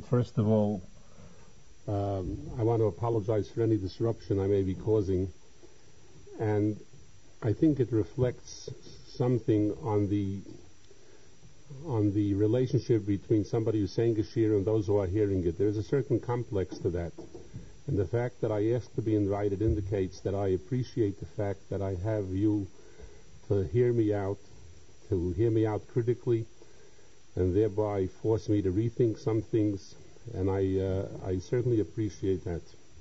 First of all, I want to apologize for any disruption I may be causing, and I think it reflects something on the relationship between somebody who's saying a shir and those who are hearing it. There's a certain complex to that, and the fact that I asked to be invited indicates that I appreciate the fact that I have you to hear me out critically, and thereby force me to rethink some things, and I certainly appreciate that.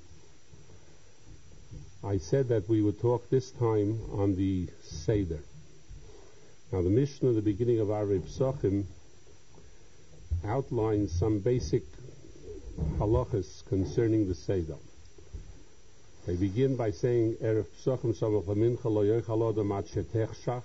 I said that we would talk this time on the Seder. Now, the Mishnah, the beginning of Arei Psachim, outlines some basic halachas concerning the Seder. They begin by saying, Erev Psachim Samach Lamincha Lo Yochal Adam Ad Shetechshach,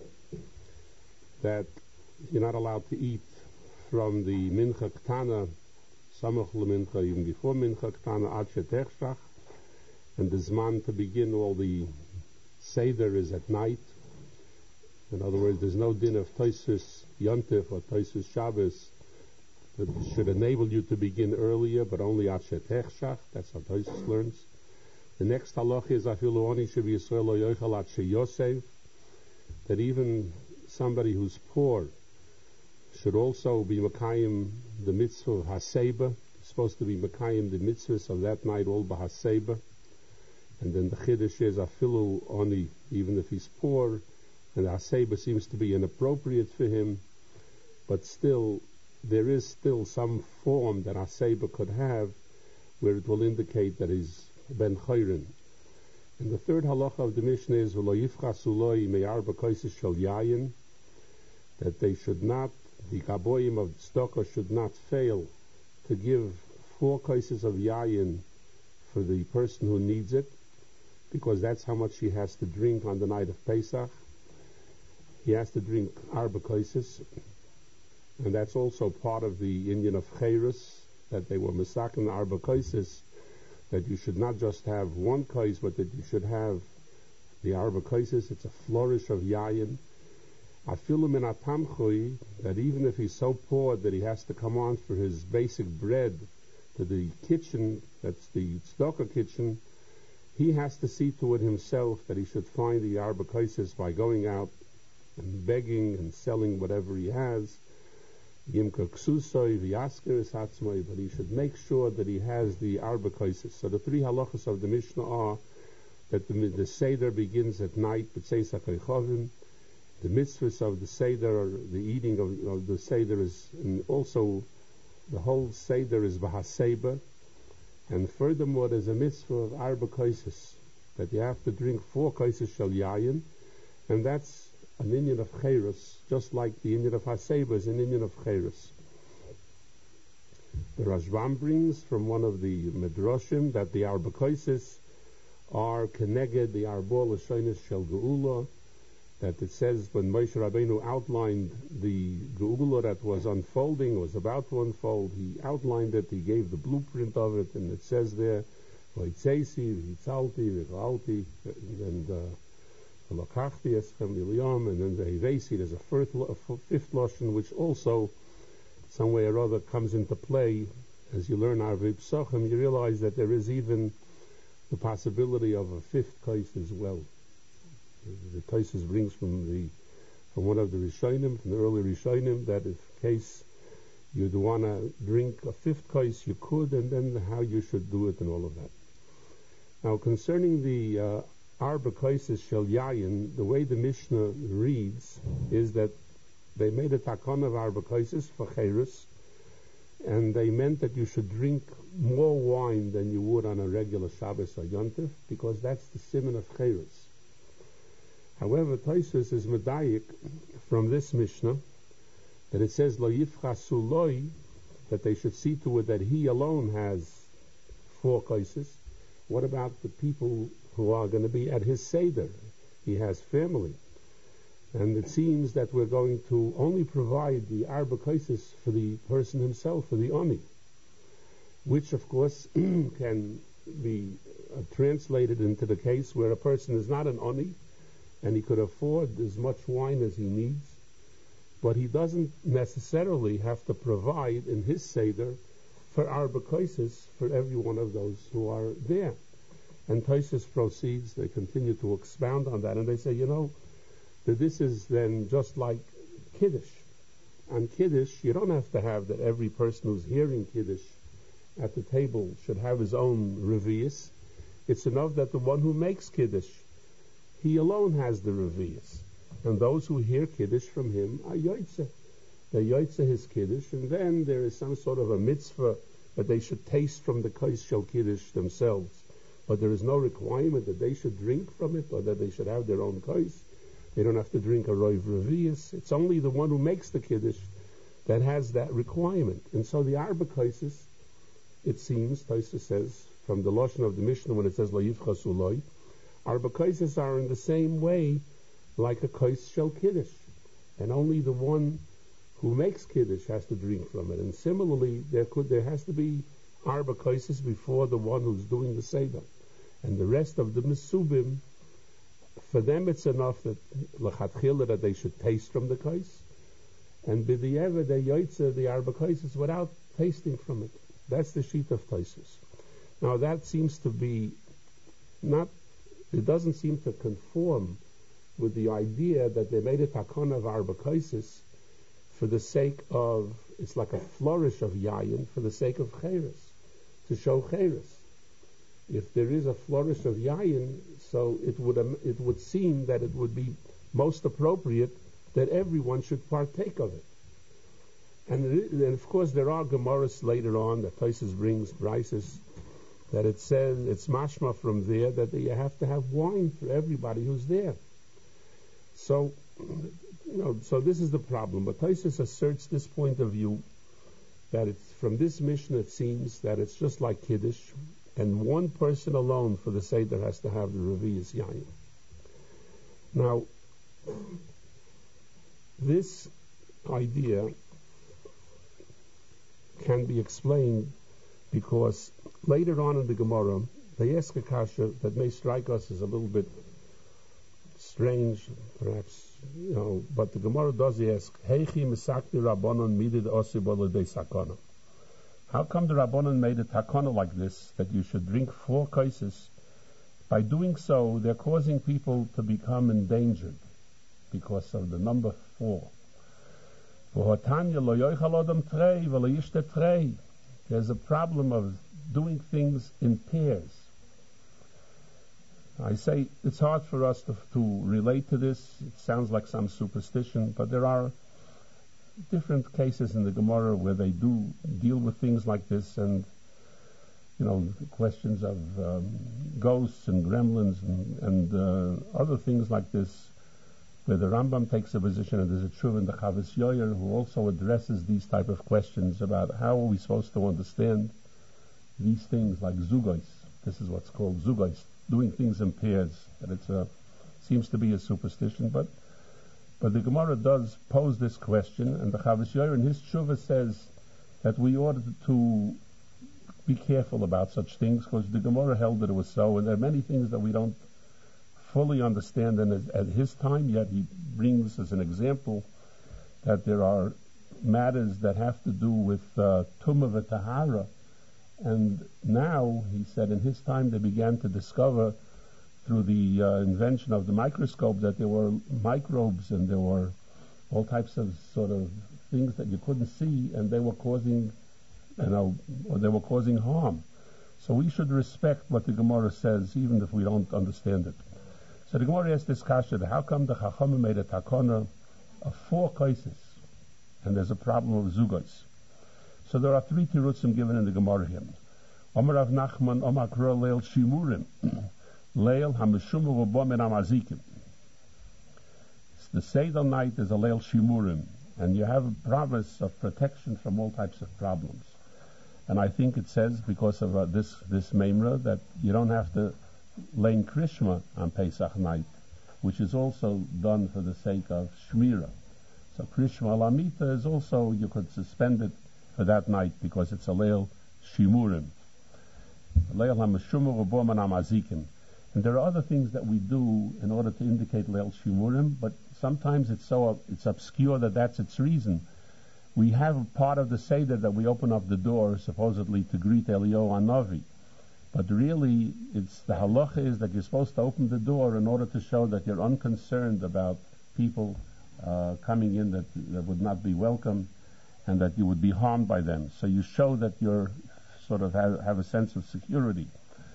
that you're not allowed to eat from the Mincha Ktana, Samach Lamincha, even before Mincha Ktana, Ad Shetechshach, and the Zman to begin all the Seder is at night. In other words, there's no din of Tosfos Yontif or Tosfos Shabbos that should enable you to begin earlier, but only Ad Shetechshach. That's how Tosfos learns. The next halach is Afilu Oni Shev Yisrael Lo Yochal Ad Sheyosev, that even somebody who's poor should also be Makayim the mitzvah of Haseba, supposed to be Makayim the mitzvahs of that night, all Bahaseba. And then the Chiddush is Afilu Oni, even if he's poor, and the Haseba seems to be inappropriate for him, but still, there is still some form that Haseba could have where it will indicate that he's Ben Chayrin. And the third halacha of the Mishnah is V'lo yifchas uloi me'arba koises shel yayin, that they should not, the Gaboyim of Tzedakah should not fail to give 4 koises of yayin for the person who needs it, because that's how much he has to drink on the night of Pesach. He has to drink arba koises, and that's also part of the Indian of Cheirus, that they were masakin arba koises, that you should not just have 1 kois, but that you should have the arba koises. It's a flourish of yayin. Afilu min atamchui, that even if he's so poor that he has to come on for his basic bread to the kitchen, that's the tzedakah kitchen, he has to see to it himself that he should find the arba koises by going out and begging and selling whatever he has. Yimka ksusoi v'yasker hatzmoi, but he should make sure that he has the arba koises. So the 3 halachas of the Mishnah are that the Seder begins at night, b'tzeis ha'koichovim. The mitzvahs of the Seder, or the eating of the Seder, is, and also the whole Seder is b'haseba. And furthermore, there's a mitzvah of arba koises, that you have to drink 4 koises shel yayin, and that's an Indian of Cheirus, just like the Indian of Haseba is an Indian of Cheirus. The Rashbam brings from one of the Midrashim that the arba koises are keneged the arba l'shonis shel geula, that it says when Moshe Rabbeinu outlined the geula that was unfolding, was about to unfold, he outlined it, he gave the blueprint of it, and it says there, v'itzeisi, v'itzalti, v'chalti, and then the Hevesi, there's a 5th lashon, which also, some way or other, comes into play. As you learn Arei Psachim, you realize that there is even the possibility of a 5th kais as well. The Taisus brings from one of the Rishonim, from the early Rishonim, that in case you'd want to drink a 5th kais, you could, and then how you should do it and all of that. Now, concerning the arba koises shel yayin, the way the Mishnah reads is that they made a takon of arba koises for Cheirus, and they meant that you should drink more wine than you would on a regular Shabbos or Yontif, because that's the siman of Cheirus. However, Tosfos is medayik from this Mishnah that it says lo yifchasu loi, that they should see to it that he alone has 4 koises. What about the people who are going to be at his Seder? He has family. And it seems that we're going to only provide the arba koises for the person himself, for the oni, which of course can be translated into the case where a person is not an oni, and he could afford as much wine as he needs, but he doesn't necessarily have to provide in his Seder for arba koises for every one of those who are there. And Tosfos proceeds, they continue to expound on that, and they say, that this is then just like Kiddush. On Kiddush, you don't have to have that every person who's hearing Kiddush at the table should have his own revius. It's enough that the one who makes Kiddush, he alone has the revius. And those who hear Kiddush from him are Yoitze. They're Yoitze his Kiddush, and then there is some sort of a mitzvah that they should taste from the Kos Shel Kiddush themselves. But there is no requirement that they should drink from it or that they should have their own Kos. They don't have to drink a Roiv Revius. It's only the one who makes the Kiddush that has that requirement. And so the Arba Koises, it seems, Tosfos says, from the Lashon of the Mishnah when it says Lo Yivchas Uloi, Arba Koises are in the same way like a Kos Shel Kiddush. And only the one who makes Kiddush has to drink from it. And similarly, there has to be Arba Koises before the one who's doing the Seder. And the rest of the Mesubim, for them it's enough that L'chatchila that they should taste from the Kos. And B'di'eva they Yoitze the Arba Koises without tasting from it. That's the sheet of Tosfos. Now that seems to be it doesn't seem to conform with the idea that they made a takana of Arba Koises for the sake of, it's like a flourish of Yayin for the sake of Cheres, to show Cheres. If there is a flourish of Yayin, so it would seem that it would be most appropriate that everyone should partake of it. And of course there are Gemaras later on that Tosfos brings, Brises, that it says, it's mashma from there that you have to have wine for everybody who's there. So, so this is the problem. But Tosfos asserts this point of view, that it's from this mission it seems that it's just like Kiddush, and one person alone for the Seder has to have the Revius Yayin. Now, this idea can be explained because later on in the Gemara, they ask a kasha that may strike us as a little bit strange, perhaps, but the Gemara does ask, Heichi misakti Rabbanon midid osi b'olodei sakana. How come the Rabbanon made a takana like this, that you should drink 4 koises? By doing so, they're causing people to become endangered because of the number 4. There's a problem of doing things in pairs. I say it's hard for us to relate to this. It sounds like some superstition, but there are different cases in the Gemara where they do deal with things like this, and questions of ghosts and gremlins and other things like this, where the Rambam takes a position, and there's a Tshuva in the Chavis Yoyer who also addresses these type of questions about how are we supposed to understand these things like zugos. This is what's called zugos, doing things in pairs. And it seems to be a superstition, but the Gemara does pose this question, and the Chavis Yoyer in his Tshuva says that we ought to be careful about such things, because the Gemara held that it was so, and there are many things that we don't fully understand, and at his time, yet he brings as an example that there are matters that have to do with Tumah v'Tahara, and now, he said, in his time they began to discover through the invention of the microscope that there were microbes and there were all types of sort of things that you couldn't see, and they were causing, or they were causing harm. So we should respect what the Gemara says, even if we don't understand it. So the Gemara asks this kasha, how come the Chachamim made a takana of 4 koises, and there's a problem of zugos? So there are 3 tirutzim given in the Gemara here. Omar Rav Nachman, Omar Kro Leil Shimurim, Leil HaMeshumu V'bo Min HaMazikim. The Seder night is a Leil Shimurim, and you have a promise of protection from all types of problems. And I think it says, because of this Memra, that you don't have to lein Krishma on Pesach night, which is also done for the sake of Shmira. So Krishma Lamita is also, you could suspend it for that night because it's a Leil Shimurim. Leil HaMeshumu V'bo Min HaMazikim. And there are other things that we do in order to indicate Leil Shimurim, but sometimes it's obscure that that's its reason. We have a part of the Seder that we open up the door supposedly to greet Eliyahu Hanavi. But really, it's the halacha is that you're supposed to open the door in order to show that you're unconcerned about people coming in that would not be welcome and that you would be harmed by them. So you show that you're sort of have a sense of security.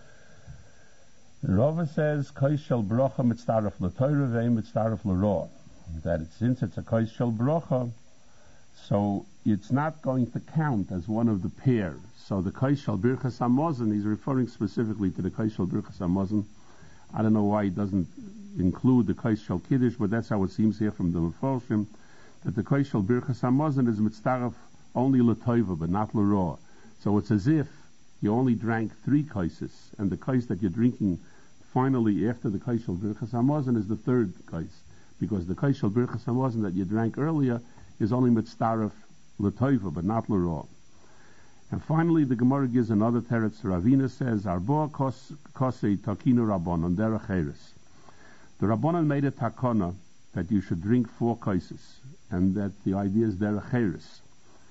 Rava says, Kais shel brocha mitzaref l'toira ve'im mitzaref l'roa. That since it's a Kais shel brocha, so it's not going to count as one of the pairs. So the Kais shel birchas hamazon, he's referring specifically to the Kais shel birchas hamazon. I don't know why he doesn't include the Kais shel kiddush, but that's how it seems here from the Mefarshim, that the Kais shel birchas hamazon is mitzaref only l'toiva, but not l'roa. So it's as if you only drank 3 kaises, and the kais that you're drinking finally after the kais shel birchas hamazon is the 3rd kais, because the kais shel birchas hamazon that you drank earlier is only mitzaref l'toiva, but not l'roa. And finally, the Gemara gives another teretz. Ravina says, Arboa kosei takinu rabbanon derech eres. The rabbanon made a takana that you should drink 4 kaises, and that the idea is derech eres.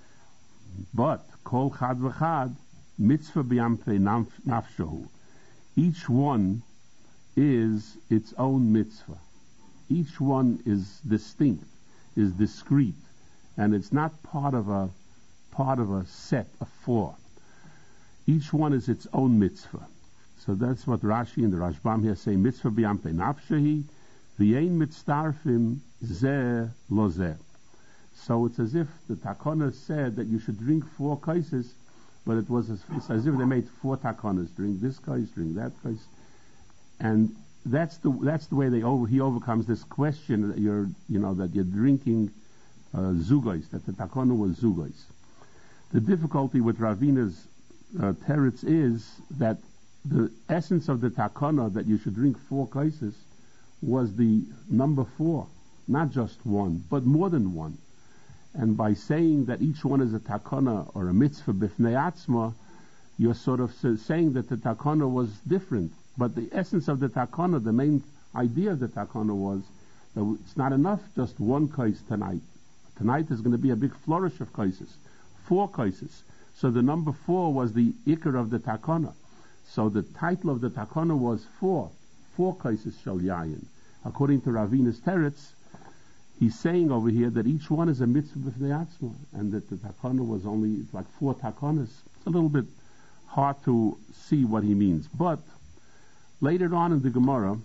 But kol chad v'chad mitzvah b'yamfei nafshahu. Each one is its own mitzvah. Each one is distinct, is discrete, and it's not part of a set of 4. Each one is its own mitzvah. So that's what Rashi and the Rashbam here say, mitzvah b'yamfei nafshahi v'yein mitztarfim zeh lo zeh. So it's as if the takana said that you should drink 4 kaises, but it's as if they made 4 takanas. Drink this kais, drink that kais, and that's the way he overcomes this question that you're drinking zugais, that the takana was zugais. The difficulty with Ravina's teretz is that the essence of the takana that you should drink 4 kaises was the number 4, not just 1, but more than 1. And by saying that each one is a takana or a mitzvah b'fnei atzma, you're sort of saying that the takana was different. But the essence of the takana, the main idea of the takana was that it's not enough just 1 kais tonight. Tonight is going to be a big flourish of kaises, 4 kaises. So the number 4 was the ikar of the takana. So the title of the takana was 4 kaises shel yayin. According to Ravina's teretz, he's saying over here that each one is a mitzvah b'fnei atzma, and that the takana was only like 4 takanas. It's a little bit hard to see what he means. But later on in the Gemara,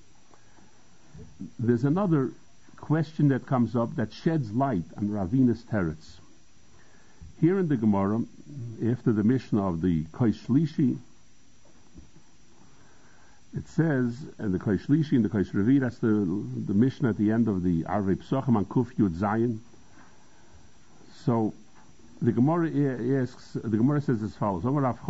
there's another question that comes up that sheds light on Ravina's teretz. Here in the Gemara, after the Mishnah of the Kais Shlishi, it says, and the Kais Shlishi and the Kais Revi, that's the Mishnah at the end of the Arvei Psachim on Kuf Yud Zayin. So the Gemara says as follows: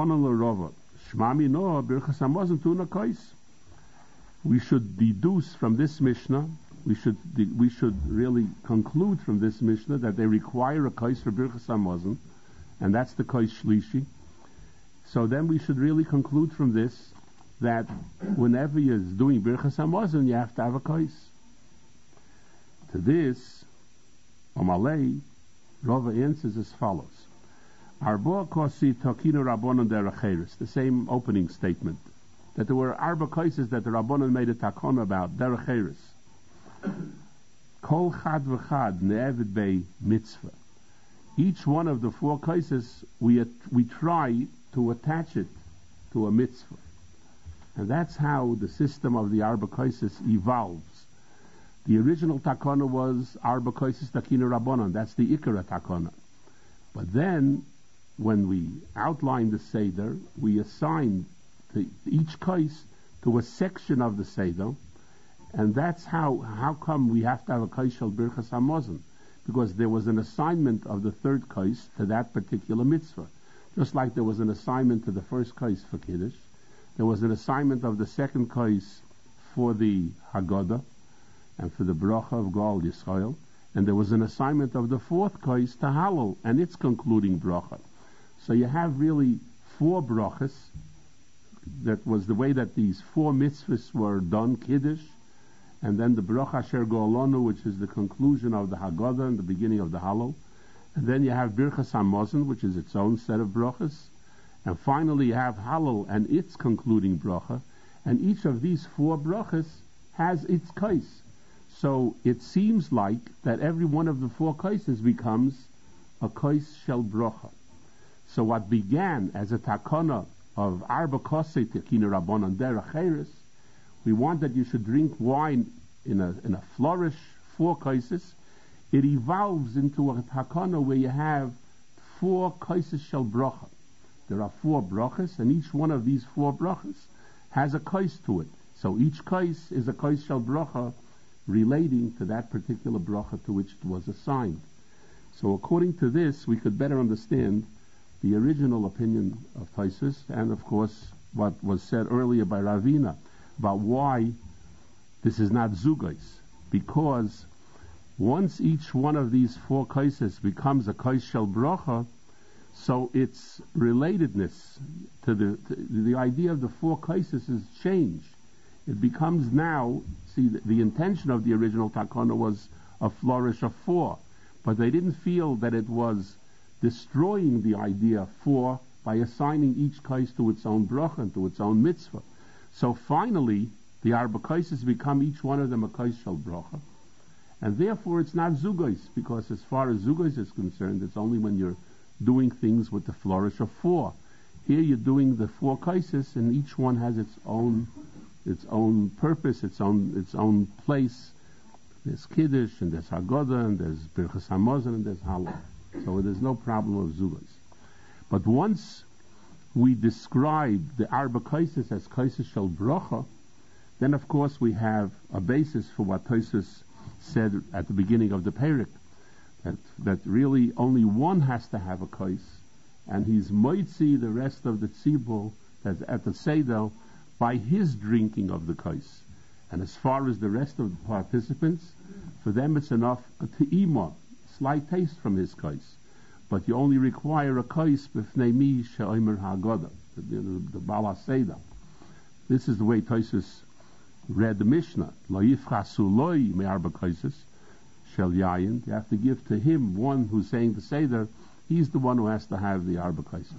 we should deduce from this Mishnah, we should really conclude from this Mishnah that they require a kais for Birchas Hamazon, and that's the Kais Shlishi. So then we should really conclude from this that whenever you're doing Birchas Hamazon, you have to have a kais. To this, Amalei, Rava answers as follows: Arba kosi takinu rabbanon derech eres. The same opening statement, that there were arba kaises that the rabbanon made a takon about derech eres. Kol chad v'chad ne'evid bei mitzvah. Each one of the 4 kaises we try to attach it to a mitzvah. And that's how the system of the Arba Kaisis evolves. The original takana was Arba Kaisis Takina Rabbanon. That's the Ikara takana. But then, when we outlined the Seder, we assigned each kais to a section of the Seder, and that's how come we have to have a kais shel Birchas Hamazon, because there was an assignment of the 3rd kais to that particular mitzvah. Just like there was an assignment to the 1st kais for Kiddush, there was an assignment of the 2nd kais for the Haggadah and for the bracha of Gal Yisrael, and there was an assignment of the 4th kais to Hallel and its concluding bracha. So you have really 4 brachas. That was the way that these 4 mitzvahs were done, Kiddush, and then the bracha Asher Go'alonu, which is the conclusion of the Haggadah and the beginning of the Hallel, And then you have Birchas Hamazon, which is its own set of brachas. And finally you have Hallel and its concluding bracha. And each of these 4 brachas has its kais. So it seems like that every one of the 4 kaises becomes a kais shel bracha. So what began as a takana of arba kosei tekina rabbanon derech cheres, we want that you should drink wine in a flourish 4 kaises. It evolves into a takana where you have 4 kaises shel bracha. There are 4 brachas, and each one of these 4 brachas has a kais to it. So each kais is a kais shel bracha relating to that particular bracha to which it was assigned. So according to this, we could better understand the original opinion of Tosfos, and of course what was said earlier by Ravina about why this is not zugais, because once each one of these 4 kaises becomes a kais shel bracha, so its relatedness to the idea of the 4 kaises is changed. It becomes now, see, the intention of the original takana was a flourish of 4, but they didn't feel that it was destroying the idea of 4 by assigning each kais to its own bracha and to its own mitzvah. So finally, the arba kaises become each one of them a kais shel bracha, and therefore it's not zugais, because as far as zugais is concerned, it's only when you're doing things with the flourish of 4. Here you're doing the 4 kaises, and each one has its own purpose, its own place. There's Kiddush, and there's Haggadah, and there's Birchas Hamazon, and there's Hallel. So there's no problem of zugais. But once we describe the arba kaises as kaises shel bracha, then of course we have a basis for what Tosfos said at the beginning of the Perek, that really only one has to have a kais, and he's moitzi the rest of the tzibur that's at the seder by his drinking of the kais. And as far as the rest of the participants, for them it's enough a te'ima, slight taste from his kais. But you only require a kais b'fnei mi she'omer ha'agada, the Baal HaSeder. This is the way Tosfos read the Mishnah. Lo yifchasu loy me'arba kaises shel yayin. You have to give to him one who's saying the seder. He's the one who has to have the arba kaises.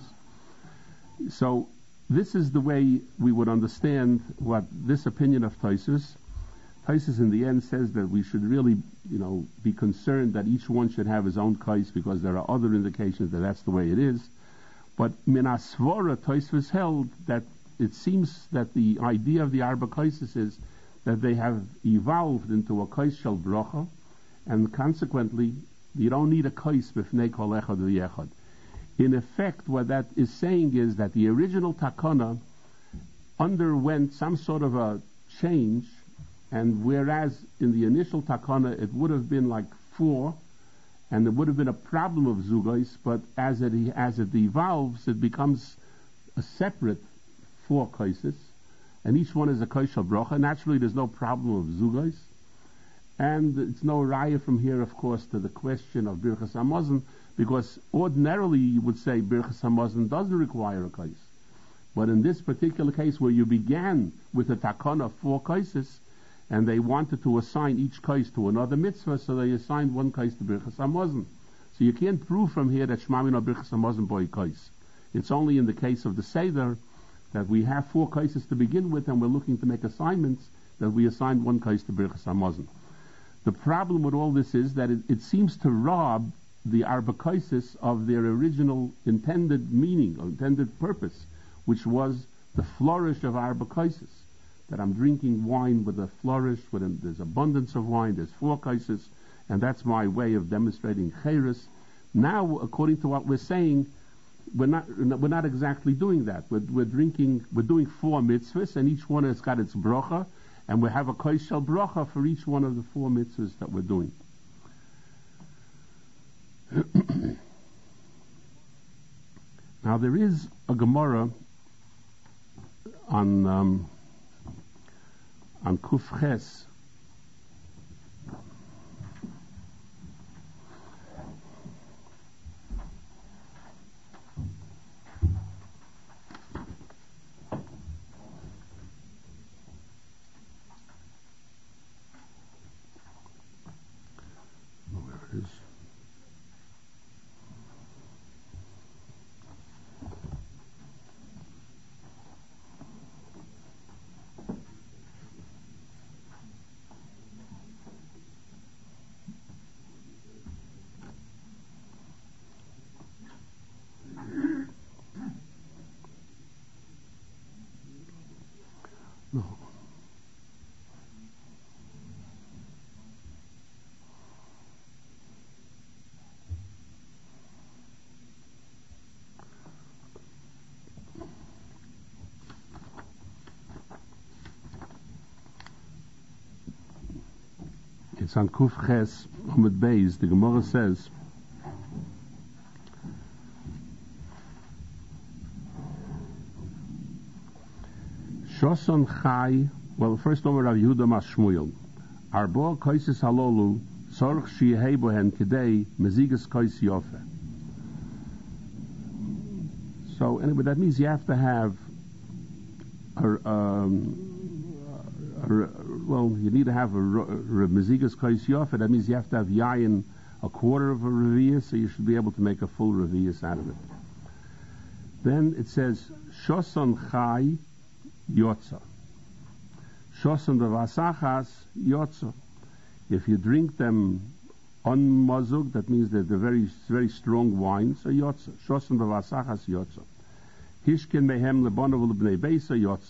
So this is the way we would understand what this opinion of Tosfos. Tosfos in the end says that we should really, be concerned that each one should have his own kais, because there are other indications that that's the way it is. But min asvora, Tosfos held that it seems that the idea of the arba kaises is that they have evolved into a kais shel bracha, and consequently you don't need a kais b'fnei kol echad v'yechad. In effect, what that is saying is that the original takana underwent some sort of a change, and whereas in the initial takana it would have been like 4, and there would have been a problem of zugais, but as it evolves, it becomes a separate 4 kaises, and each one is a kais shel bracha. Naturally, there's no problem of zugais, and it's no raya from here, of course, to the question of Birchas Hamazon, because ordinarily you would say Birchas Hamazon doesn't require a kais. But in this particular case, where you began with a takana of 4 kaises, and they wanted to assign each kais to another mitzvah, so they assigned one kais to Birchas Hamazon. So you can't prove from here that Shema Mino Birchas Hamazon boy kais. It's only in the case of the Seder that we have 4 kaises to begin with, and we're looking to make assignments, that we assigned one kais to Birchas Hamazon. The problem with all this is that it seems to rob the arba kaises of their original intended meaning, or intended purpose, which was the flourish of arba kaises. That I'm drinking wine with a flourish, there's abundance of wine, there's 4 kaises, and that's my way of demonstrating cheres. Now, according to what we're saying, we're not exactly doing that. We're doing 4 mitzvahs, and each one has got its bracha, and we have a kais shel bracha for each one of the 4 mitzvahs that we're doing. Now there is a Gemara on Kuf Ches. Where it is? It's on Kuf Ches Amud Beis. The Gemara says, Shoson Chai. Well, first over Rav Yehuda Mas Shmuel. Arbo Koises Halolu Sorch Shiyehei Bohen Kedei Mezigas Kois Yofe. So anyway, that means you have to have you need to have a Mezigas Kois Yofe. That means you have to have yayin a quarter of a revius, so you should be able to make a full revius out of it. Then it says Shoson Chai Yotza. Shoson bevasachas yotza. If you drink them unmazug, that means that they're very, very strong wine, so yotza. Shoson bevasachas yotza. Hishkin mehem lebonav lebnei beisa yotza.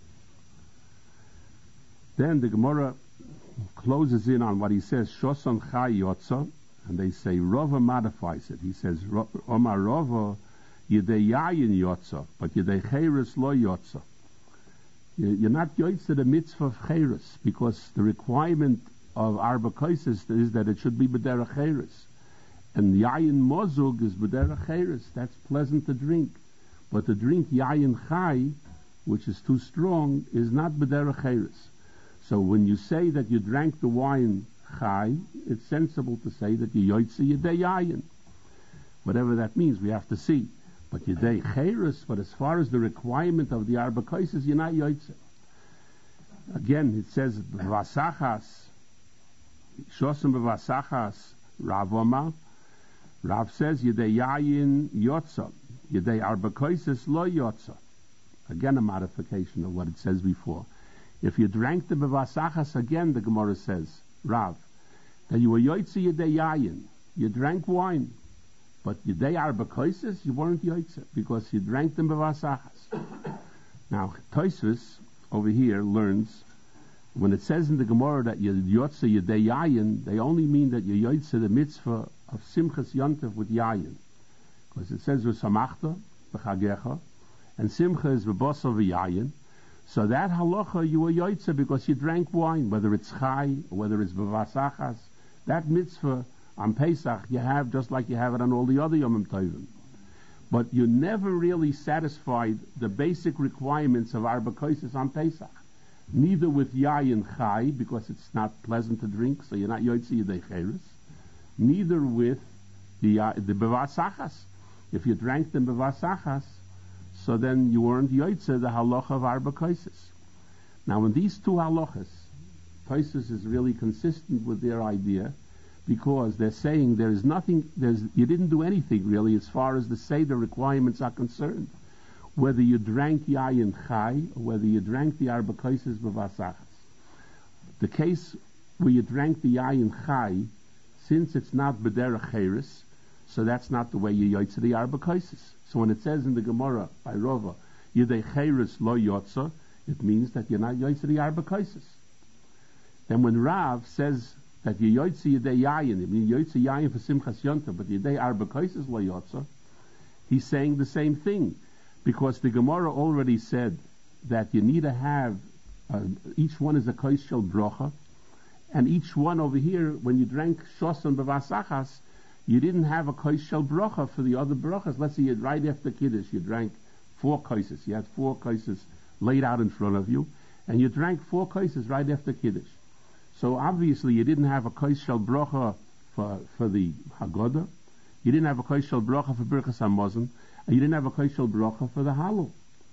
Then the Gemara closes in on what he says, Shoson chai yotza, and they say Rava modifies it. He says Omar Rava yedei yayin yotza, but yedei cheres lo yotza. You're not yoitze the mitzvah of cheres, because the requirement of arba koises is that it should be b'derech cheres, and yayin mozug is b'derech cheres. That's pleasant to drink, but to drink yayin chai, which is too strong, is not b'derech cheres. So when you say that you drank the wine chai, it's sensible to say that you yoitze yedei yayin. Whatever that means, we have to see. But yedei cheres, but as far as the requirement of the arba koises, you're not yoitze. Again, it says vasachas, shosim bevasachas, Rav Omar. Rav says yedei yayin yotza, yedei arba koises lo yotza. Again, a modification of what it says before. If you drank the bevasachas again, the Gemara says, Rav, that you were yoitze yedei yayin, you drank wine. But yedei arba koises, you weren't yoitze, because you drank them bevasachas. Now, Tosfos over here learns, when it says in the Gemara that you yotze yedei yayin, they only mean that you yoitze the mitzvah of simchas yontif with yayin. Because it says v'samachta b'chagecha, and simcha is v'bosa v'yayin. So that halacha you were yoitze because you drank wine, whether it's chai, or whether it's bevasachas. That mitzvah on Pesach you have just like you have it on all the other Yomim Tovim. But you never really satisfied the basic requirements of arba koises on Pesach. Neither with yayin chai, because it's not pleasant to drink, so you're not yoitze yedei cheres. Neither with the bevasachas. If you drank them bevasachas, so then you weren't yoitze the halacha of arba koises. Now in these two halachas, Tosfos is really consistent with their idea, because they're saying you didn't do anything really as far as the Seder requirements are concerned. Whether you drank yayin chai, or whether you drank the arba koises bevasachas. The case where you drank the yayin chai, since it's not b'derech cheres, so that's not the way you yoitze the arba koises. So when it says in the Gemara by Rava, yedei cheres lo yotza, it means that you're not yoitze the arba koises. Then when Rav says that you yoitze yedei yayin, I mean yoitze yayin for simchas yontif, but yedei arba koises lo yotza, he's saying the same thing, because the Gemara already said that you need to have each one is a kois shel brocha, and each one over here, when you drank shoson bevasachas, you didn't have a kois shel brocha for the other brochas. Let's say you right after kiddush you drank 4 koises. You had 4 koises laid out in front of you, and you drank 4 koises right after kiddush. So obviously you didn't have a kois shel brocha for the Haggadah, you didn't have a kois shel brocha for Birchas Hamazon, and you didn't have a kois shel bracha for the Hallel.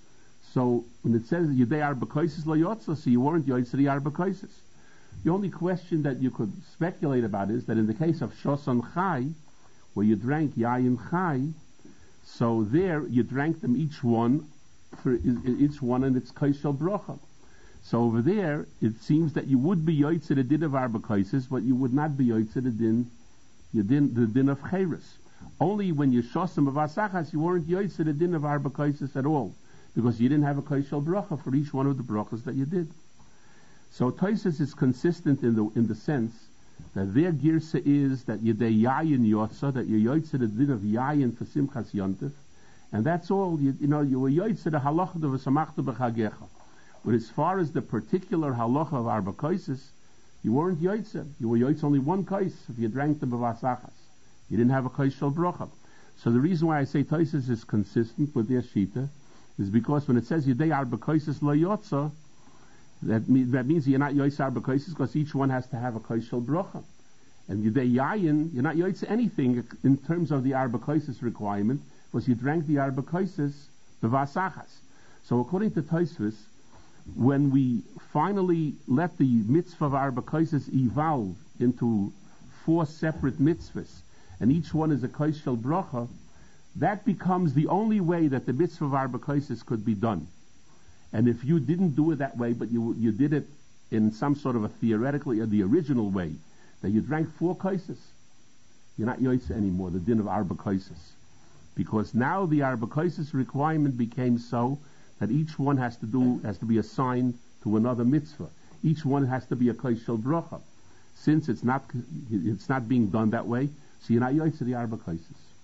So when it says yedei arba koises lo yotza, so you weren't yoitze the arba koises. The only question that you could speculate about is that in the case of shoson chai, where you drank yayin chai, so there you drank them each one and its kois shel bracha. So over there it seems that you would be yoitze the din of arba koises, but you would not be yoitze the din of cheres. Only when you shosim bevasachas, you weren't yoitze the din of arba koises at all, because you didn't have a kois shel bracha for each one of the brachas that you did. So Tosfos is consistent in the sense that their girsa is that yedei yayin yotza, that you yoitze the din of yayin for simchas yontif, and that's all. You were yoitze the halacha of v'samachta b'chagecha. But as far as the particular halacha of arba koises, You weren't yoitze. You were yoitze only one kais if you drank the bavasachas. You didn't have a kais shel bracha. So the reason why I say Tosfos is consistent with their shita is because when it says Yedei arba kaises lo yotza, that means you're not yoitze arba kaises because each one has to have a kais shel bracha. And Yedei yayin, you're not yoitze anything in terms of the arba kaises requirement because you drank the arba kaises bavasachas. So according to Tosfos, when we finally let the mitzvah of arba kaises evolve into 4 separate mitzvahs, and each one is a kais shel bracha, that becomes the only way that the mitzvah of arba kaises could be done. And if you didn't do it that way, but you did it in some sort of a theoretically or the original way, that you drank 4 kaises, you're not yoitze anymore, the din of arba kaises. Because now the arba kaises requirement became so that each one has to be assigned to another mitzvah. Each one has to be a kais shel bracha. Since it's not being done that way, so you're not yoitze the arba kaises.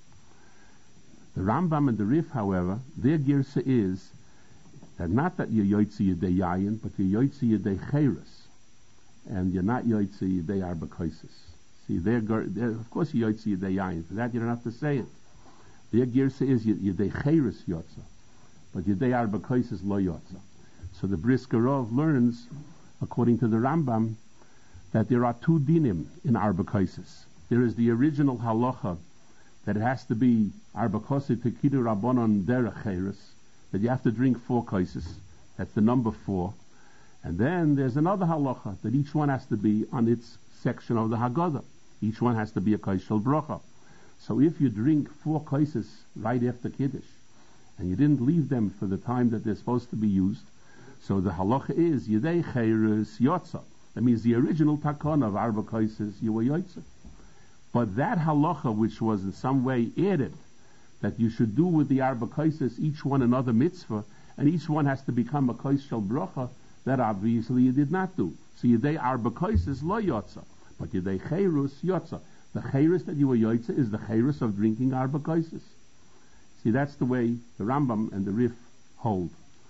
The Rambam and the Rif, however, their girsa is that not that you're yoitze yedei yayin, but you're yoitze yedei cheres, and you're not yoitze yedei arba kaises. See, they're of course you're yoitze yedei yayin. For that you don't have to say it. Their girsa is yedei cheres yotza, but yedei arba kaises lo yotza. So the Brisker Rov learns, according to the Rambam, that there are 2 dinim in arba kaises. There is the original halacha that it has to be arba kosei tekidu rabbanon derech cheres, that you have to drink 4 kaises. That's the number 4. And then there's another halacha that each one has to be on its section of the Haggadah. Each one has to be a kais shel bracha. So if you drink 4 kaises right after Kiddush, and you didn't leave them for the time that they're supposed to be used, so the halacha is yedei cheres yotza. That means the original takana of arba kaises you were yoitze. But that halacha, which was in some way added, that you should do with the arba kaises each one another mitzvah, and each one has to become a kais shel bracha, that obviously you did not do. So yedei arba kaises lo yotza, but yedei cheres yotza. The cheres that you were yoitze is the cheres of drinking arba kaises. See, that's the way the Rambam and the Rif hold.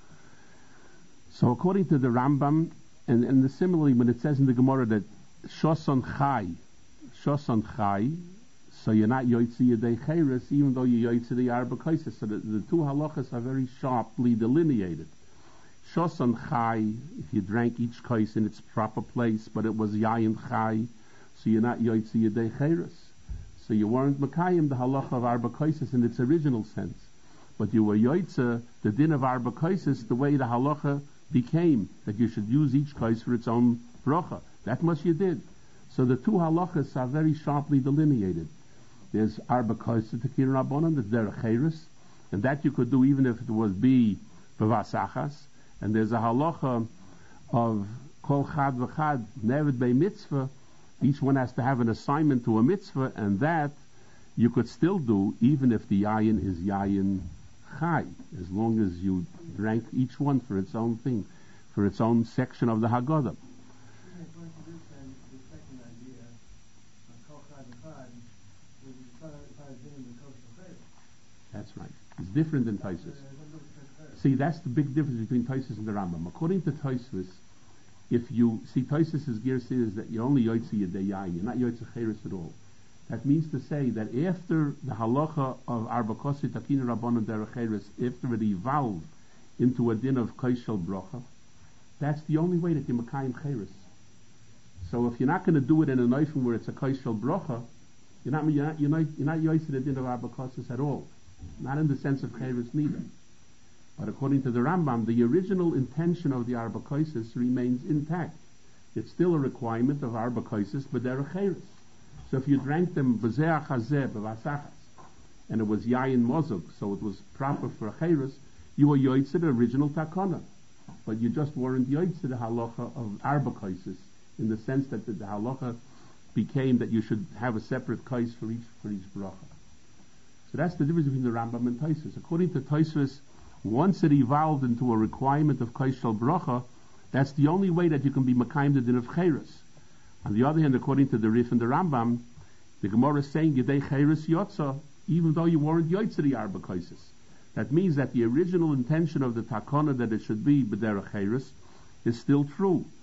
So according to the Rambam, and similarly when it says in the Gemara that shoson chai, so you're not yoitze yedei cheres, even though you yoitze the arba kaises. So the 2 halachas are very sharply delineated. Shoson chai, if you drank each kais in its proper place, but it was yayin chai, so you're not yoitze yedei cheres. So you weren't makayim the halacha of arba kaises in its original sense, but you were yoitze the din of arba kaises the way the halacha became, that you should use each kais for its own bracha. That much you did. So the 2 halachas are very sharply delineated. There's arba kaises tekidu rabbanon, that's derech cheres, and that you could do even if it was be bavasachas. And there's a halacha of kol chad v'chad neved bei mitzvah. Each one has to have an assignment to a mitzvah, and that you could still do even if the yayin is yayin chai, as long as you drank each one for its own thing, for its own section of the Haggadah. That's right. It's different than Tosfos. See, that's the big difference between Tosfos and the Rambam. According to Tosfos, if you see Tosfos' girsa is that you're only yoitze yedei yayin, you're not yoitze cheres at all. That means to say that after the halacha of arba kosei tekidu rabbanon derech cheres, after it evolved into a din of kais shel bracha, that's the only way that you makayim cheres. So if you're not going to do it in a noifim where it's a kais shel bracha, you're not yoitze the din of arba kosei at all. Not in the sense of cheres neither. But according to the Rambam, the original intention of the arba kaises remains intact. It's still a requirement of arba kaises, but they're a cheres. So if you drank them b'zeh achazeh b'vasachas, and it was yayin mozog, so it was proper for a cheres, you were yoitze the original takana, but you just weren't yoitze the halacha of arba kaises, in the sense that the halacha became that you should have a separate kais for each bracha. So that's the difference between the Rambam and Tosfos. According to Tosfos, once it evolved into a requirement of kais shel bracha, that's the only way that you can be makayim the din of cheres. On the other hand, according to the Rif and the Rambam, the Gemara is saying yedei cheres yotza, even though you weren't yoitze the arba kaises. That means that the original intention of the takana that it should be b'derech cheres is still true.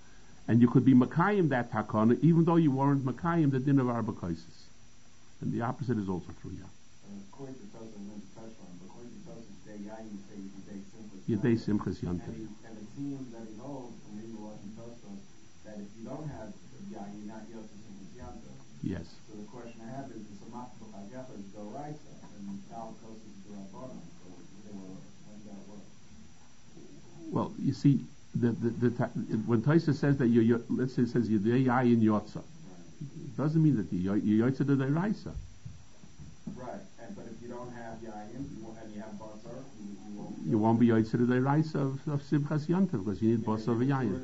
And you could be Makayim that takana, even though you weren't Makayim the din of Arba Kaisis. And the opposite is also true, yeah. According to Tosa, I'm going to touch on, but according to Tosa, you say Yedei Simchas Yontif. And it seems that he holds, from reading the Lashon Tosfos, that if you don't have Yayin, not Yotze Simchas Yontif. Yes. So the question I have is, the Samach B'Chagecha is Doraisa, and Tal Kos is D'Rabbanan. So how does that work? Well, you see, when Taisa says that let's say it says Yedei Yayin Yotza, it doesn't mean that you Yotza the Deraisa. Right, but if you don't have Yayin, and you have Basar, you won't be Yotza the Deraisa of Simchas Yontif, because you need Basar of Yayin.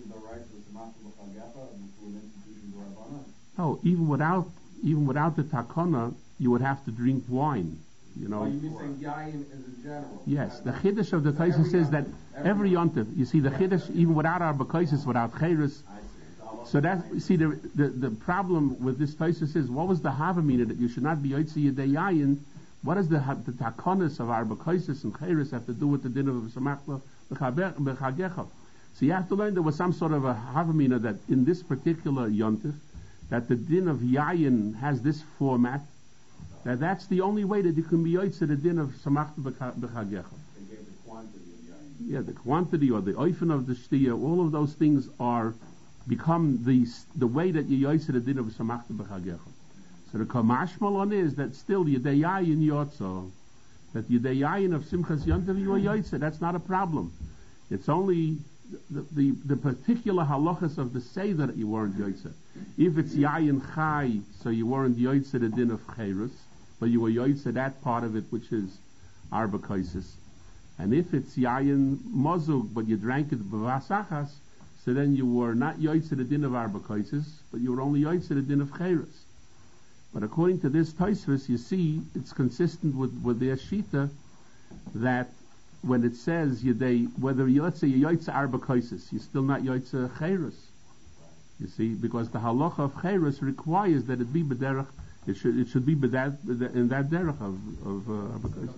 No, even without the takana, you would have to drink wine. You know. Oh, you're saying yayin is in general. Yes, the chiddush of the Taisa says that every yontif. You see, the chiddush even without Arba Kaisis, without Chayris. So that you see the problem with this Taisa is what was the havamina that you should not be yotzi yedei yayin. What does the takonis of Arba Kaisis and Chayris have to do with the din of Samachla b'chagecha? So you have to learn there was some sort of a havamina that in this particular yontif, that the din of yayin has this format, that's the only way that you can be yotze the din of Samachla b'chagecha. They gave the quantity of yayin. Yeah, the quantity or the oifen of the shtiya, all of those things become the way that you yotze the din of Samachla b'chagecha. So the kamashmalon is that still Yedei Yayin Yotzo, that Yedei Yayin of Simchas Yontiv you are Yotze. That's not a problem. It's only the particular halachas of the Seder that you weren't Yotze. If it's Yayin Chai, so you weren't Yotze the din of Chayrus, but you were Yotze that part of it which is Arba Kaisis. And if it's Yayin Mozug, but you drank it b'vasachas, so then you were not Yotze the din of Arba Kaisis, but you were only Yotze the din of Chayrus. But according to this Tosfos, you see, it's consistent with their shita that when it says whether let's say you yotze Arba Kaisis, you're still not yotze Chayrus. You see, because the halacha of Chayrus requires that it be b'derech. It should be in that derech of Arba Kaisis.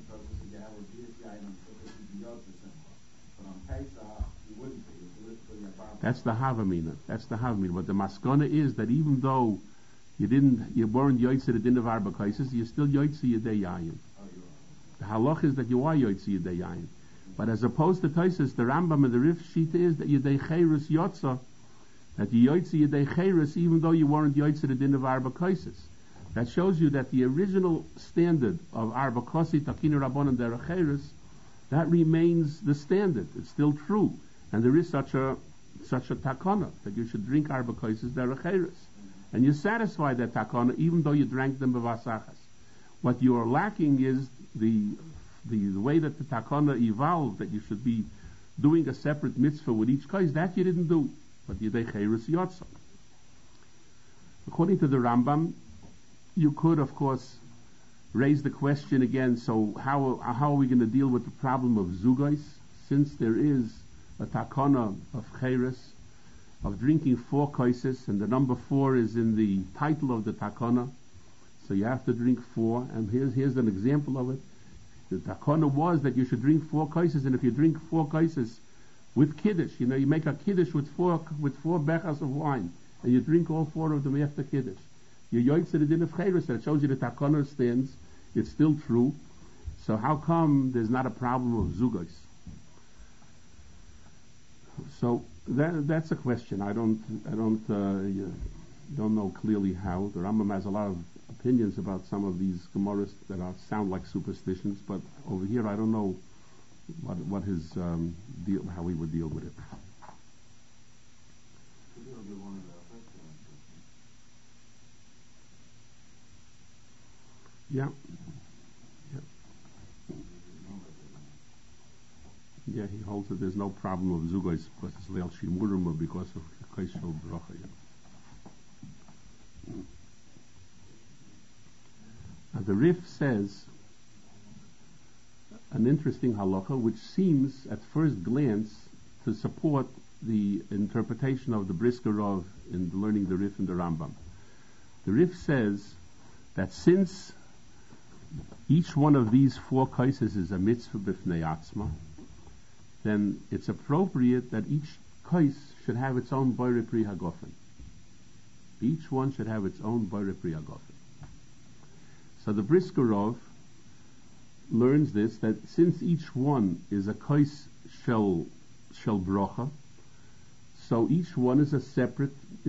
That's the havamina. But the maskana is that even though you weren't yotze the din of Arba Kaisis, you're still yotze Yedei Yayin. The halach is that you are yotze Yedei Yayin. But as opposed to Tosfos, the Rambam and the Rif Shita is that Yedei Chayrus Yotza, that you yotze Yedei Chayrus even though you weren't yotze the din of Arba Kaisis. That shows you that the original standard of Arba Kosi Takina Rabbanan Derech Chayrus, that remains the standard. It's still true. And there is such a takana that you should drink Arba Kaisis Derech Chayrus. And you satisfy that takana even though you drank them b'vasachas. What you are lacking is the way that the takana evolved, that you should be doing a separate mitzvah with each kais. That you didn't do. But Yedei Chayrus Yotza. According to the Rambam, you could, of course, raise the question again, so how are we going to deal with the problem of zugais, since there is a takana of Chayrus, of drinking 4 kaises, and the number 4 is in the title of the takana, so you have to drink 4. And here's an example of it. The takana was that you should drink 4 kaises, and if you drink 4 kaises with kiddush, you make a kiddush with 4 bechas of wine, and you drink all 4 of them after kiddush. You yotze the din of Chayrus, that shows you the takana stands. It's still true. So how come there's not a problem of zugais? So that's a question. I don't know clearly how. The Rambam has a lot of opinions about some of these Gemaras that sound like superstitions, but over here I don't know what his deal, how he would deal with it. Yeah. Yeah, he holds that there's no problem of zugais because it's leil shimurim or because of kaishol bracha. Now the Rif says an interesting halacha which seems at first glance to support the interpretation of the Brisker Rov in learning the Rif and the Rambam. The Rif says that since each one of these 4 kaises is a mitzvah b'fnei atzma, then it's appropriate that each kais should have its own Boire Pri Hagofen. Each one should have its own Boire Pri Hagofen. So the Brisker Rov learns this, that since each one is a kais shel brocha, so each one is a separate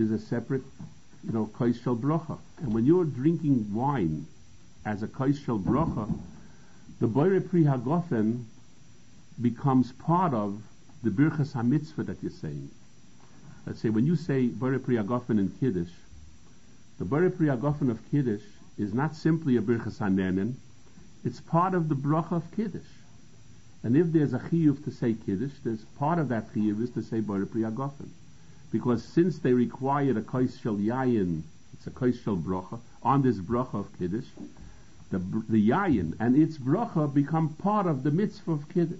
kais shel brocha. And when you're drinking wine as a kais shel brocha, the Boire Pri Hagofen becomes part of the Birchas HaMitzvah that you're saying. Let's say when you say Boire Pri Hagofen in Kiddush, the Boire Pri Hagofen of Kiddush is not simply a Birchas HaNenen, it's part of the bracha of Kiddush. And if there's a chiyuv to say Kiddush, there's part of that chiyuv is to say Boire Pri Hagofen. Because since they required a kais shel yayin, it's a kais shel bracha, on this bracha of Kiddush, the yayin and its bracha become part of the mitzvah of Kiddush.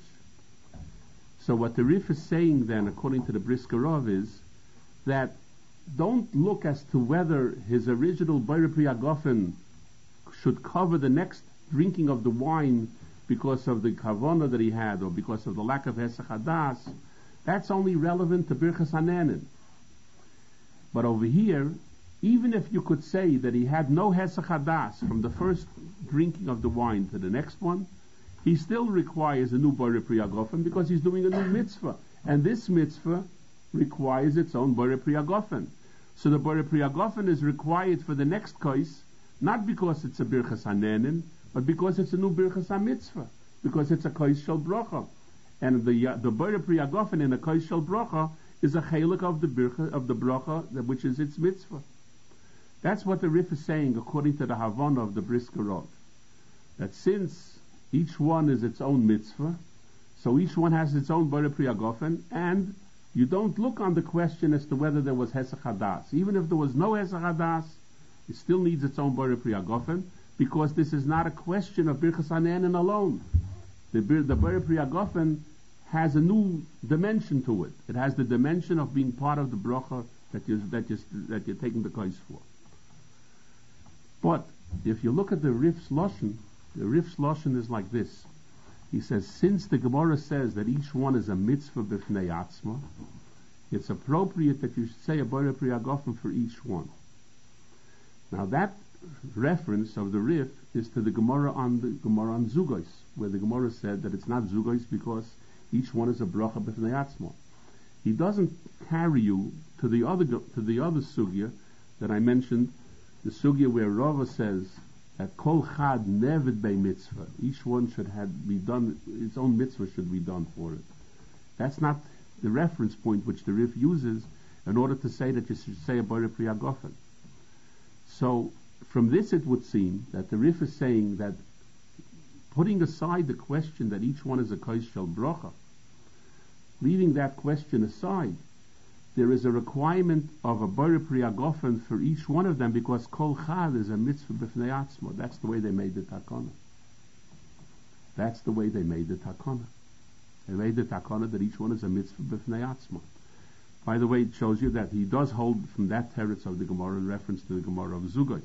So what the Rif is saying then, according to the Brisker Rov, is that don't look as to whether his original Boire Pri Hagofen should cover the next drinking of the wine because of the kavanah that he had, or because of the lack of Hesach Hadas. That's only relevant to Birchas HaNenen. But over here, even if you could say that he had no Hesach Hadas from the first drinking of the wine to the next one, he still requires a new Boire Pri Hagofen because he's doing a new mitzvah. And this mitzvah requires its own Boire Pri Hagofen. So the Boire Pri Hagofen is required for the next kais, not because it's a Birchas HaNenen, but because it's a new Birchas HaMitzvah, because it's a kais shel bracha. And the Boire Pri Hagofen in a kais shel bracha is a chelik of the bracha, which is its mitzvah. That's what the Rif is saying according to the Havana of the Brisker Rov. That since each one is its own mitzvah, so each one has its own Boire Pri Hagofen, and you don't look on the question as to whether there was Hesach Hadas. Even if there was no Hesach Hadas, it still needs its own Boire Pri Hagofen, because this is not a question of Birchas HaNenen alone. The Boire Pri Hagofen has a new dimension to it. It has the dimension of being part of the bracha that you're taking the kais for. But if you look at the Rif's Lashon is like this. He says, since the Gemara says that each one is a mitzvah b'fnei atzma, it's appropriate that you should say a Boire Pri Hagofen for each one. Now that reference of the Rif is to the Gemara on Zugos, where the Gemara said that it's not Zugos because each one is a bracha b'fnei atzma. He doesn't carry you to the other sugya that I mentioned, the sugya where Rava says that kol chad nevid bei mitzvah. Each one should be done, its own mitzvah should be done for it. That's not the reference point which the Rif uses in order to say that you should say a Boire Pri Hagofen. So from this it would seem that the Rif is saying that putting aside the question that each one is a kais shel bracha, leaving that question aside, there is a requirement of a Boire Pri Hagofen for each one of them because kol chad is a mitzvah b'fnei atzmo. That's the way they made the takana. They made the takana that each one is a mitzvah b'fnei atzmo. By the way, it shows you that he does hold from that teretz of the Gemara in reference to the Gemara of Zugos.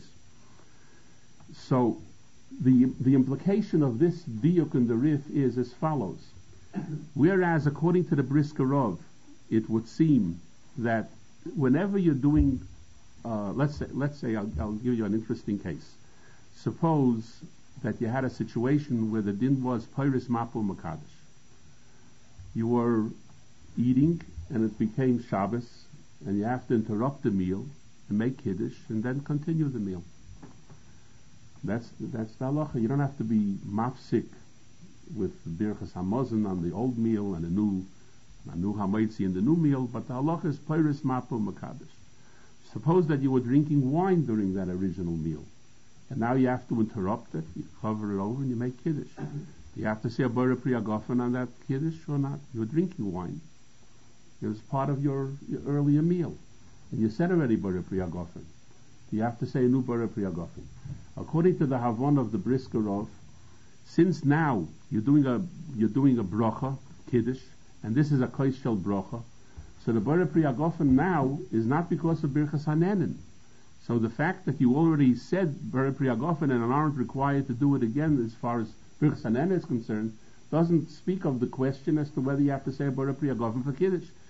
So the implication of this diuk in the Rif is as follows. Whereas according to the Brisker Rov, it would seem that whenever you're doing, let's say I'll give you an interesting case. Suppose that you had a situation where the din was Peiris Mapul Makadish. You were eating and it became Shabbos, and you have to interrupt the meal and make Kiddush and then continue the meal. That's the halacha. You don't have to be mafsik with Birchas Hamazon on the old meal and a new hamaitzi in the new meal, but the halacha is Peiris Mapul Makadish. Suppose that you were drinking wine during that original meal, and now you have to interrupt it, you cover it over, and you make Kiddush. You have to say a Boire Pri Hagofen on that Kiddush or not? You're drinking wine. It was part of your earlier meal. And you said already Boire Pri Hagofen. You have to say a new Boire Pri Hagofen. According to the Havon of the Brisker Rov, since now you're doing a bracha, Kiddush, and this is a kais shel bracha, so the Boire Pri Hagofen now is not because of Birchas HaNenen. So the fact that you already said Boire Pri Hagofen and aren't required to do it again as far as Birchas HaNenen is concerned, doesn't speak of the question as to whether you have to say a Boire Pri Hagofen for Kiddush.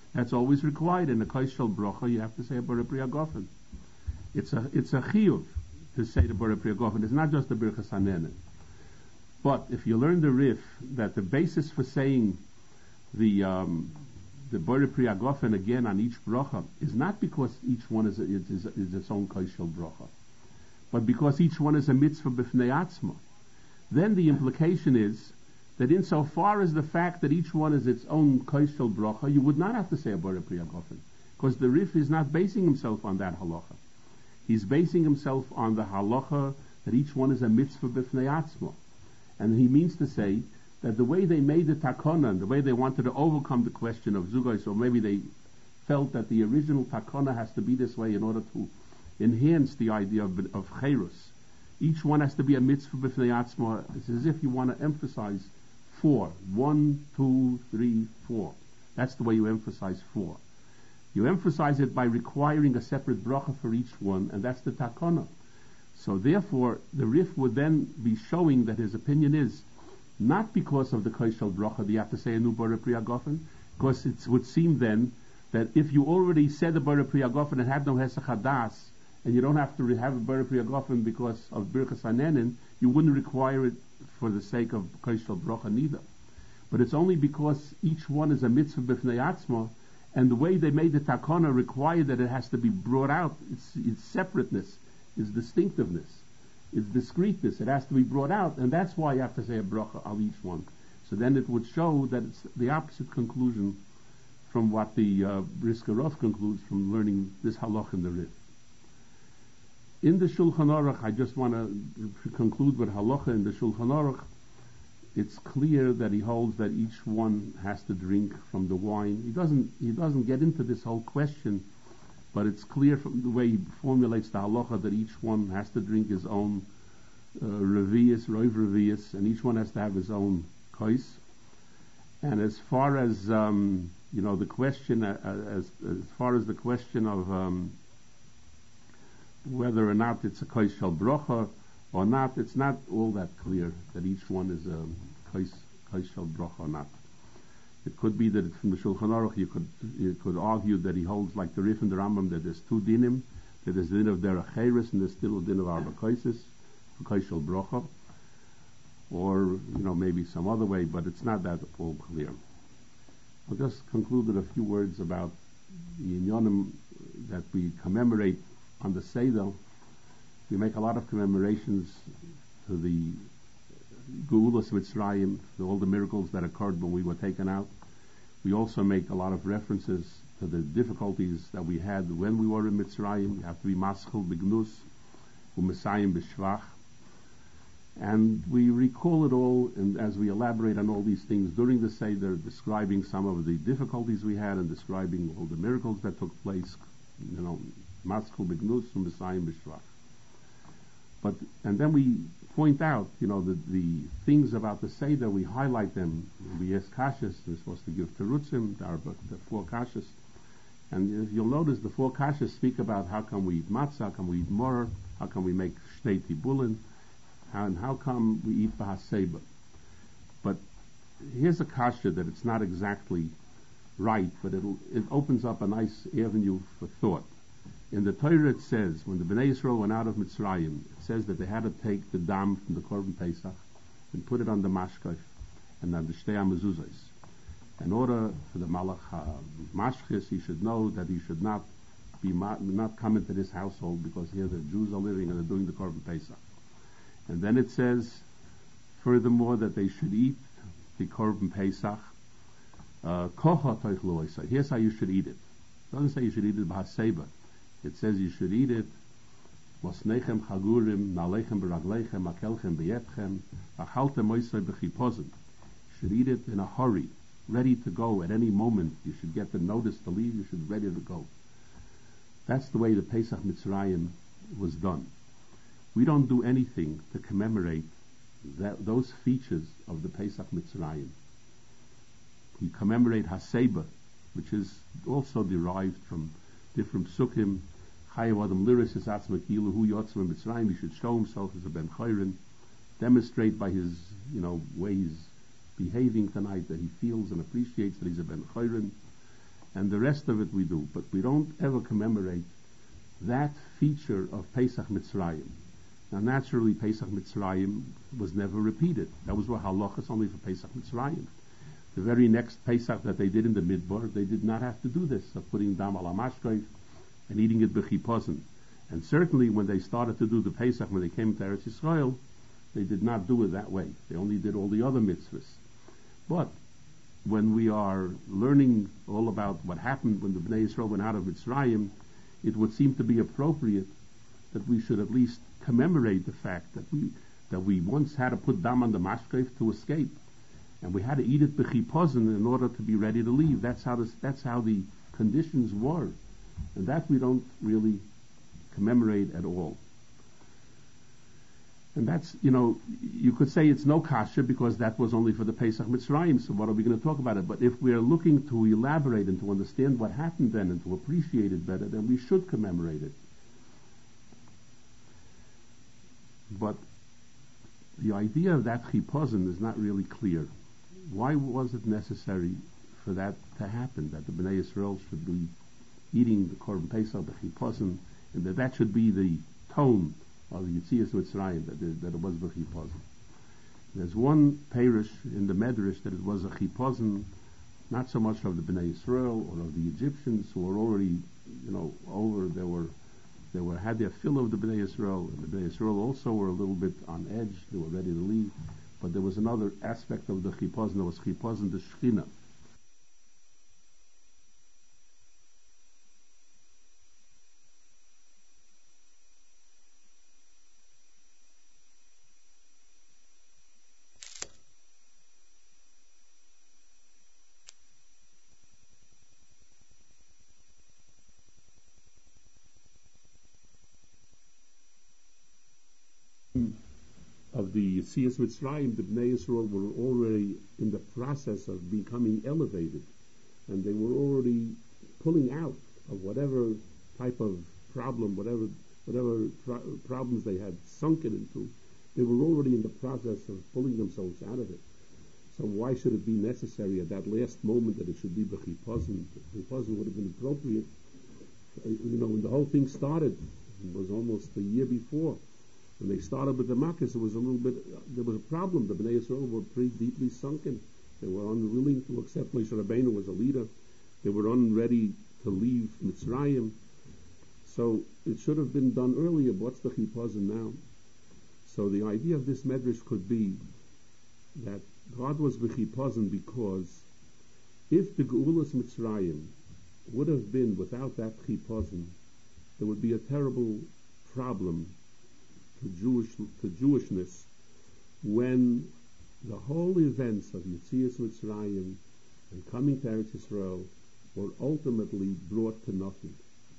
That's always required. In a Kaishal Bracha, you have to say a Borei Pri Hagafen. It's a chiyuv to say the Borei Pri Hagafen. It's not just the Birchas Hanenin. But if you learn the Rif, that the basis for saying the Borei Pri Hagafen again on each bracha is not because each one is its own Kaishal Bracha, but because each one is a mitzvah b'fnei atzma. Then the implication is that insofar as the fact that each one is its own Kaishal Bracha, you would not have to say a Borei Pri Hagafen, because the Rif is not basing himself on that halacha. He's basing himself on the halacha that each one is a mitzvah b'fnei atzma. And he means to say that the way they made the takana, the way they wanted to overcome the question of zugais, or maybe they felt that the original takana has to be this way in order to enhance the idea of cherus. Each one has to be a mitzvah b'fnei atzma. It's as if you want to emphasize 4. 1, 2, 3, 4. That's the way you emphasize 4. You emphasize it by requiring a separate bracha for each one, and that's the takana. So therefore, the Rif would then be showing that his opinion is not because of the Kaishal Bracha that you have to say a new Borei Pri Hagafen, because it would seem then that if you already said the Borei Pri Hagafen and had no Hesach Hadas, and you don't have to have a Borei Pri Hagafen because of Birchas Hanenin, you wouldn't require it for the sake of Kaishal Bracha neither. But it's only because each one is a mitzvah b'fnei atzma, and the way they made the takana required that it has to be brought out. Its separateness, its distinctiveness, its discreteness. It has to be brought out, and that's why you have to say a bracha on each one. So then it would show that it's the opposite conclusion from what the Brisker Rov concludes from learning this halach in the Rif. In the Shulchan Aruch, I just want to conclude with halacha in the Shulchan Aruch. It's clear that he holds that each one has to drink from the wine. He doesn't get into this whole question, but it's clear from the way he formulates the halacha that each one has to drink his own revius, roiv revius, and each one has to have his own kais. And as far as the question, as far as the question of whether or not it's a kais shel bracha or not, it's not all that clear that each one is a kais shel bracha or not. It could be that from the Shulchan Aruch you could argue that he holds like the Rif and the Rambam that there's 2 dinim, that there's the din of derech cheres and there's still a din of arba kaisis for kais shel bracha, or maybe some other way, but it's not that all clear. I'll just conclude with a few words about the inyanim that we commemorate on the Seder. We make a lot of commemorations to the Geulas Mitzrayim, all the miracles that occurred when we were taken out. We also make a lot of references to the difficulties that we had when we were in Mitzrayim. You have to be maschel b'gnus, u'mesayim b'shvach. And we recall it all, and as we elaborate on all these things during the Seder, describing some of the difficulties we had and describing all the miracles that took place, maschel b'gnus, u'mesayim b'shvach. And then we point out, the things about the Seder, we highlight them. We ask kashas, we're supposed to give terutzim, the 4 kashas. And if you'll notice, the 4 kashas speak about how come we eat matzah, how come we eat moror, how come we make shtei tibulin, and how come we eat bahaseba. But here's a kasha that it's not exactly right, but it opens up a nice avenue for thought. In the Torah it says, when the Bnei Yisrael went out of Mitzrayim, it says that they had to take the dam from the Korban Pesach and put it on the mashkef and on the shtei mezuzos. In order for the malach mashkes, he should know that he should not come into this household because here the Jews are living and they're doing the Korban Pesach. And then it says, furthermore, that they should eat the Korban Pesach. Here's how you should eat it. It doesn't say you should eat it b'haseba. It says you should eat it mosnechem chagurim nalechem beraglechem akelchem beyetchem achaltem moisei b'chipozim. You should eat it in a hurry, ready to go at any moment. You should get the notice to leave. You should be ready to go. That's the way the Pesach Mitzrayim was done. We don't do anything to commemorate those features of the Pesach Mitzrayim. We commemorate Haseba, which is also derived from different psukim. Chayav Adam Liris is Atzma Kilu Hu Yotzma Mitzrayim. He should show himself as a Ben Chayrin, demonstrate by his way he's behaving tonight that he feels and appreciates that he's a Ben Chayrin. and the rest of it we do, but we don't ever commemorate that feature of Pesach Mitzrayim. Now, naturally, Pesach Mitzrayim was never repeated. That was what halachas only for Pesach Mitzrayim. The very next Pesach that they did in the Midbar, they did not have to do this, of putting dam ala mashkoif and eating it b'chipozen. And certainly when they started to do the Pesach, when they came to Eretz Yisrael, they did not do it that way. They only did all the other mitzvahs. But when we are learning all about what happened when the Bnei Yisrael went out of Mitzrayim, it would seem to be appropriate that we should at least commemorate the fact that we once had to put dam on the mashkoif to escape, and we had to eat it b'chipozen in order to be ready to leave. That's how the conditions were, and that we don't really commemorate at all. And that's, you could say it's no kasha because that was only for the Pesach Mitzrayim, so what are we going to talk about it? But if we're looking to elaborate and to understand what happened then and to appreciate it better, then we should commemorate it. But the idea of that chipazon is not really clear. Why was it necessary for that to happen, that the Bnei Yisrael should be eating the Korban Pesach, the chipazon, and that should be the tone of the Yetzias Mitzrayim, that it was the chipazon? There's one parish in the Medrash that it was a chipazon, not so much of the Bnei Yisrael or of the Egyptians who were already, over. They had their fill of the Bnei Yisrael, and the Bnei Yisrael also were a little bit on edge. They were ready to leave, but there was another aspect of the chipazon. There was chipazon the Shechina. Of the Yetzias Mitzrayim, the Bnei Yisrael were already in the process of becoming elevated, and they were already pulling out of whatever type of problem, whatever problems they had sunken into. They were already in the process of pulling themselves out of it. So why should it be necessary at that last moment that it should be b'chipazon? B'chipazon would have been appropriate. When the whole thing started, it was almost a year before. When they started with the Makkos, there was a problem. The Bnei Yisrael were pretty deeply sunken. They were unwilling to accept Moshe Rabbeinu as a leader. They were unready to leave Mitzrayim. So it should have been done earlier. But what's the chipazon now? So the idea of this medrash could be that God was b'chipazon because if the Geulas Mitzrayim would have been without that chipazon, there would be a terrible problem to Jewishness when the whole events of Yetzias Mitzrayim and coming to Eretz Yisrael were ultimately brought to nothing.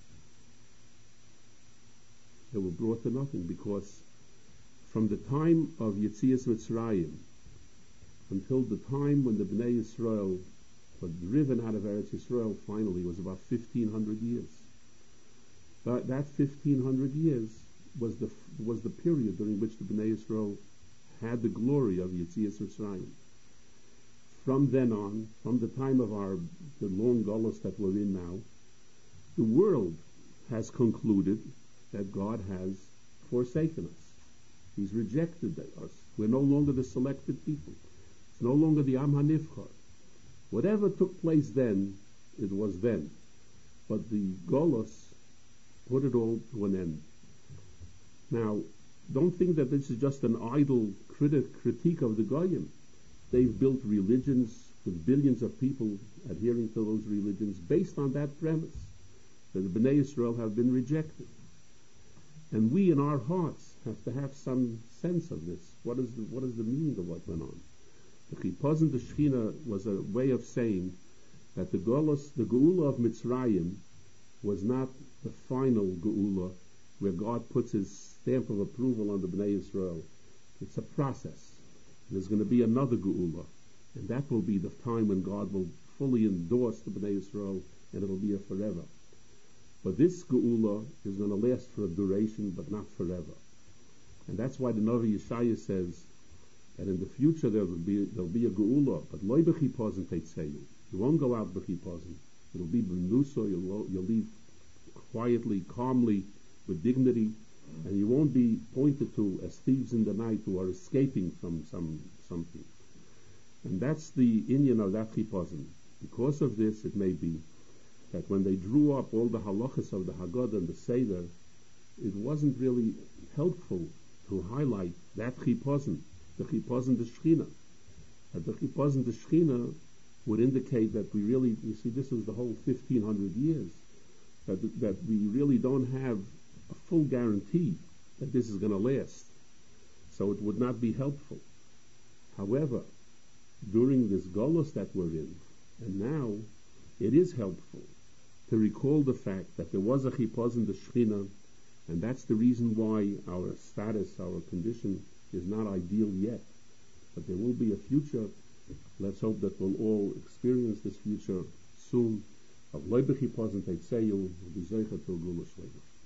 They were brought to nothing because from the time of Yetzias Mitzrayim until the time when the Bnei Yisrael were driven out of Eretz Yisrael finally was about 1,500 years. But that 1,500 years was the period during which the Bnei Yisrael had the glory of Yetzias Mitzrayim. From then on, from the time of the long galus that we're in now, the world has concluded that God has forsaken us. He's rejected us. We're no longer the selected people. It's no longer the Am HaNivchar. Whatever took place then, it was then. But the galus put it all to an end. Now, don't think that this is just an idle critique of the Goyim. They've built religions with billions of people adhering to those religions based on that premise, that the Bnei Yisrael have been rejected. And we in our hearts have to have some sense of this. What is the meaning of what went on? The chipazon the Shechina was a way of saying that the Geula of Mitzrayim was not the final Geula where God puts his stamp of approval on the Bnei Yisrael. It's a process. There's going to be another Geula, and that will be the time when God will fully endorse the Bnei Yisrael, and it'll be a forever. But this Geula is going to last for a duration, but not forever. And that's why the Navi Yeshaya says that in the future there'll be a Geula, but loy b'chipazon teitzeyu. You won't go out b'chipazon. It'll be b'nuso. You'll leave quietly, calmly, with dignity, and you won't be pointed to as thieves in the night who are escaping from something. And that's the inyan of that chipazon. Because of this, it may be that when they drew up all the halachas of the Haggadah and the Seder, it wasn't really helpful to highlight that chipazon, the chipazon the Shechina. That the chipazon the Shechina would indicate that we really, you see, this was the whole 1500 years, that we really don't have a full guarantee that this is going to last. So it would not be helpful. However, during this Golus that we're in, and now, it is helpful to recall the fact that there was a chipazon the Shechina, and that's the reason why our status, our condition is not ideal yet. But there will be a future. Let's hope that we'll all experience this future soon. Of loy b'chipazon teitzeyu, v'zoicha til gula shleima.